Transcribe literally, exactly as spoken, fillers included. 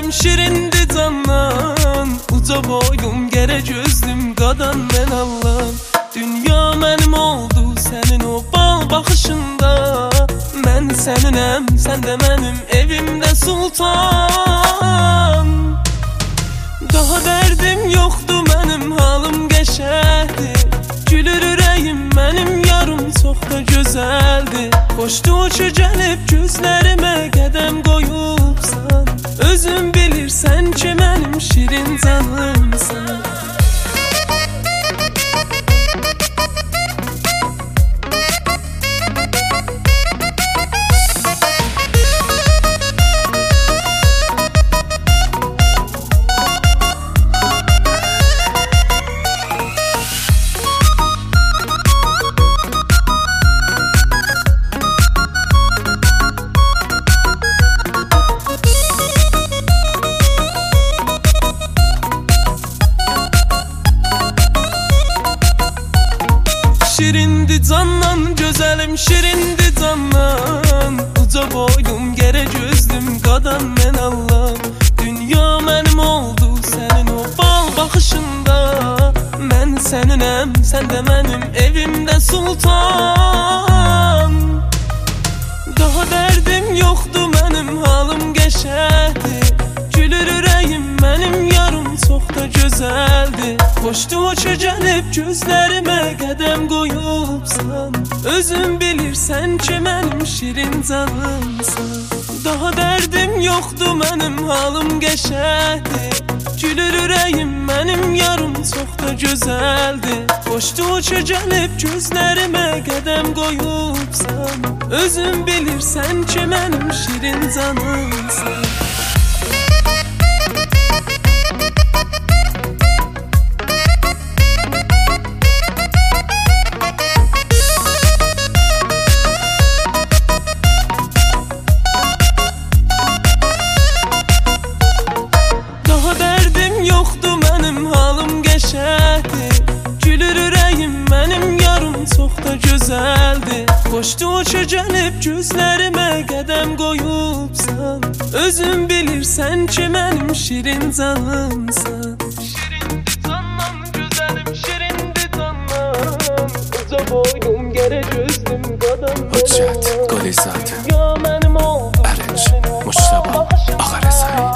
gözəlim, şirindi candan. Uca boylum, gərə gözlüm, qadan mən Allahım. Dünya mənim oldu sənin o bal baxışında. Mən səninəm, sən də mənim evimdə sultan. Daha dərdim yoxdur mənim, halım qəşəkdir. Gülür ürəyim mənim, yarım çox da gözəldir. Xoşdu ki gəlib gözlərimə qədəm qoyubsan. Özün bilirsən ki mənim şirin canımsan. Şirindi candan gözəlim, şirindi candan. Uca boylum, gərə gözlüm, qadan mən Allahım. Dünya mənim oldu sənin o bal baxışında. Mən səninəm, sən də mənim evimdə sultan. Daha dərdim yoxdur mənim, halım qəşəkdir. Gülür ürəyim mənim, yarım çox da gözəldir. Xoşdu o ki gəlib gözlərimə qədəm qoyubsan. Özün bilirsən ki mənim şirin canımsan. Daha dərdim yoxdur mənim, halım qəşəkdir. Gülür ürəyim mənim, yarım çox da gözəldir. Xoşdu o ki gəlib gözlərimə qədəm qoyubsan. Özün bilirsən ki mənim şirin canımsan. Yoxdur mənim, halım qəşəkdir. Gülür ürəyim mənim, yarım çox da gözəldir. Xoşdu o ki gəlib gözlərimə qədəm qoyubsan. Özün bilirsən ki mənim şirin canımsan. Şirindi candan gözəlim, şirindi candan. Uca boylum, gərə gözlüm, qadan mən Hüccət, Qoli Zatı, Dünya mənim oldu Ərəc, Muştaba, Ağarəsay.